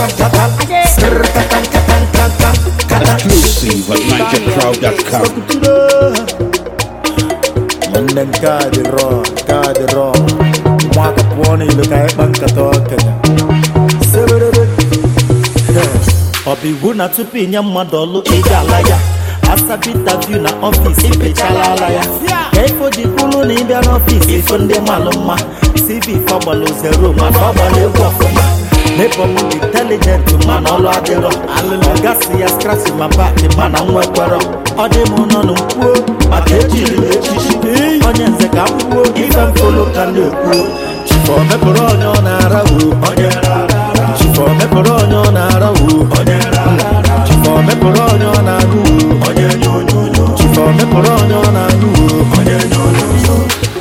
Exclusive at NigerCrowd.com. Manden kadi ro. Mwaka pwoni luka banka Kenya. Obi wuna tupi nyama dolu igalaya. Asabita view na office ipechala ya. Kefo di kulu ni imbia na office ifunde maluma. CV fabalo zero ma fabalo wafuma. Nepo mu intelligent man olo adero. Gasi ya scratch ma back man anwekwero. Ode mu no nkuo makejiri echichi. Onye nze ka mkuo ife mfolo kan ekwo. Chifo meporo onyo na arawu onye rara. Chifo meporo onyo na arawu onye rara. Chifo meporo onyo na anu onye nyonyo. Chifo meporo onyo na anu onye nyonyo.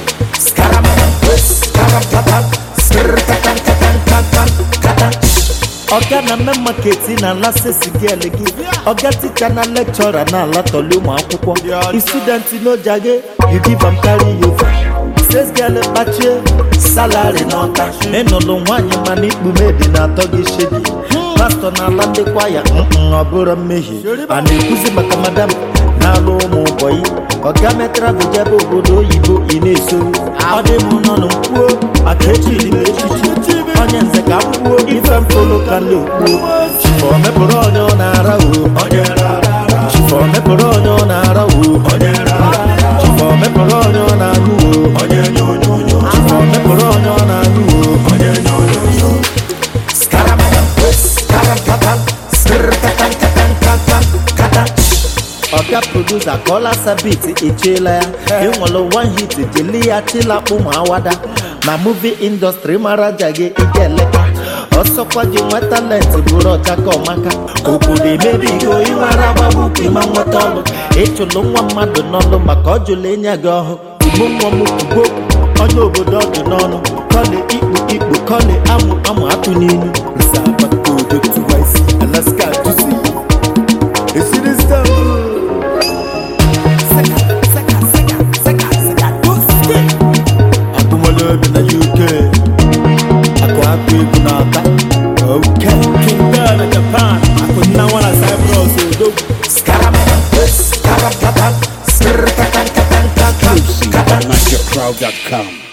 Oga na me market na la sesi girl gi. Oga teacher na lecturer na la tolu mo akwukwo. Student no jage, you give am carry over. Says girl bache, salary no cash. Eno lo nwanyi mani ikpume di na togi shedi. Pastor na la de choir, obura mehi. Ani kuzi maka madam na lo mo boy. Oga me travel jabo obodo yibo ineso. Ade mu no no kuo, akechi di mechi. Onye nze ka mkpuo ife mfolo ka n'okwu. Chifo mepụrụ onye ọ na-ara o onye rara. Chifo mepụrụ onye ọ na-ara o onye rara. Chifo mepụrụ onye ọ na-anụ o onye nyonyo. Chifo mepụrụ onye ọ na-anụ o onye nyonyo. Oga producer kola sabiti ichela ya. Inwalo one hit jeli ya chila kpụmụ awada. Na movie industry mara jage igeleka. Osokwa ji nwe talent buru ọchaka ọmaka. Obodo emebigo ịmara gbagbu ima nweta ọlụ. Ịchụlụ nwa mmadụ n'ọlụ maka ọjụlụ enye gị ọhụ. Ugbo nwa m ugbo onye obodo ọdụ n'ọnụ. Kọle ikpu kọle amụ atụ n'ilu. Nsabakodo tuwaisi Alaska juicy. Esiri stamp. In the UK, I go happy Gunata. Okay, King Dana Japan. I could now want to say, bro, so Exclusive at NigerCrowd.com.